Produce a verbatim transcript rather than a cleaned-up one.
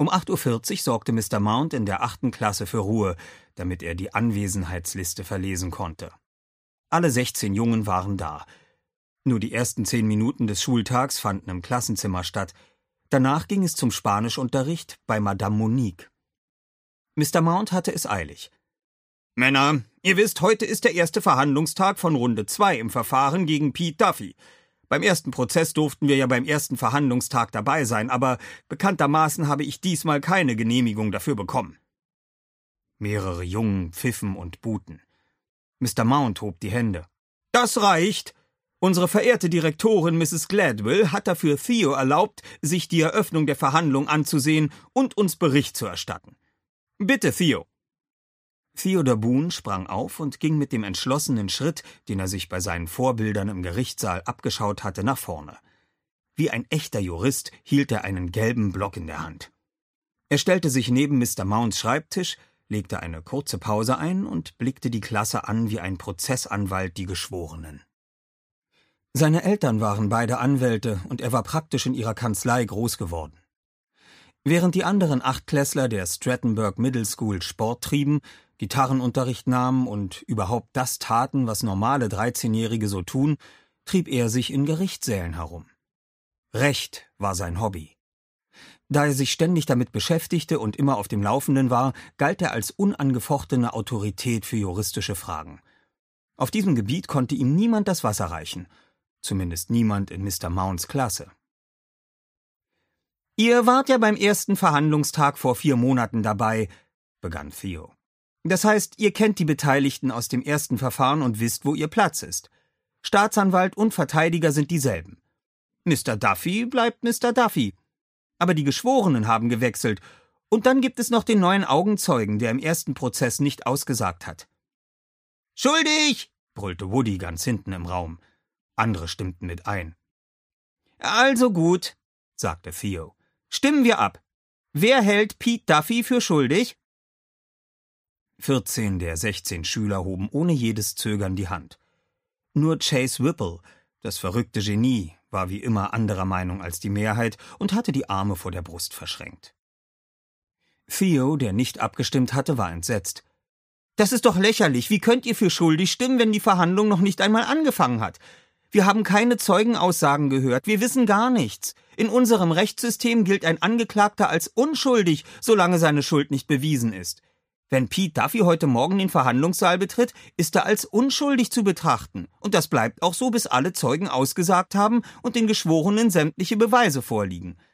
Um acht Uhr vierzig sorgte Mister Mount in der achten Klasse für Ruhe, damit er die Anwesenheitsliste verlesen konnte. Alle sechzehn Jungen waren da. Nur die ersten zehn Minuten des Schultags fanden im Klassenzimmer statt. Danach ging es zum Spanischunterricht bei Madame Monique. Mister Mount hatte es eilig. »Männer, ihr wisst, heute ist der erste Verhandlungstag von Runde zwei im Verfahren gegen Pete Duffy. Beim ersten Prozess durften wir ja beim ersten Verhandlungstag dabei sein, aber bekanntermaßen habe ich diesmal keine Genehmigung dafür bekommen.« Mehrere Jungen pfiffen und buhten. Mister Mount hob die Hände. »Das reicht! Unsere verehrte Direktorin Misses Gladwell hat dafür Theo erlaubt, sich die Eröffnung der Verhandlung anzusehen und uns Bericht zu erstatten. Bitte, Theo!« Theodor Boone sprang auf und ging mit dem entschlossenen Schritt, den er sich bei seinen Vorbildern im Gerichtssaal abgeschaut hatte, nach vorne. Wie ein echter Jurist hielt er einen gelben Block in der Hand. Er stellte sich neben Mister Mounts Schreibtisch, legte eine kurze Pause ein und blickte die Klasse an wie ein Prozessanwalt die Geschworenen. Seine Eltern waren beide Anwälte und er war praktisch in ihrer Kanzlei groß geworden. Während die anderen Achtklässler der Strattonburg Middle School Sport trieben, Gitarrenunterricht nahmen und überhaupt das taten, was normale dreizehnjährige so tun, trieb er sich in Gerichtssälen herum. Recht war sein Hobby. Da er sich ständig damit beschäftigte und immer auf dem Laufenden war, galt er als unangefochtene Autorität für juristische Fragen. Auf diesem Gebiet konnte ihm niemand das Wasser reichen, zumindest niemand in Mister Mounts Klasse. »Ihr wart ja beim ersten Verhandlungstag vor vier Monaten dabei«, begann Theo. »Das heißt, ihr kennt die Beteiligten aus dem ersten Verfahren und wisst, wo ihr Platz ist. Staatsanwalt und Verteidiger sind dieselben. Mister Duffy bleibt Mister Duffy. Aber die Geschworenen haben gewechselt. Und dann gibt es noch den neuen Augenzeugen, der im ersten Prozess nicht ausgesagt hat.« »Schuldig!« brüllte Woody ganz hinten im Raum. Andere stimmten mit ein. »Also gut«, sagte Theo. »Stimmen wir ab. Wer hält Pete Duffy für schuldig?« vierzehn der sechzehn Schüler hoben ohne jedes Zögern die Hand. Nur Chase Whipple, das verrückte Genie, war wie immer anderer Meinung als die Mehrheit und hatte die Arme vor der Brust verschränkt. Theo, der nicht abgestimmt hatte, war entsetzt. »Das ist doch lächerlich. Wie könnt ihr für schuldig stimmen, wenn die Verhandlung noch nicht einmal angefangen hat? Wir haben keine Zeugenaussagen gehört. Wir wissen gar nichts. In unserem Rechtssystem gilt ein Angeklagter als unschuldig, solange seine Schuld nicht bewiesen ist. Wenn Pete Duffy heute Morgen den Verhandlungssaal betritt, ist er als unschuldig zu betrachten. Und das bleibt auch so, bis alle Zeugen ausgesagt haben und den Geschworenen sämtliche Beweise vorliegen.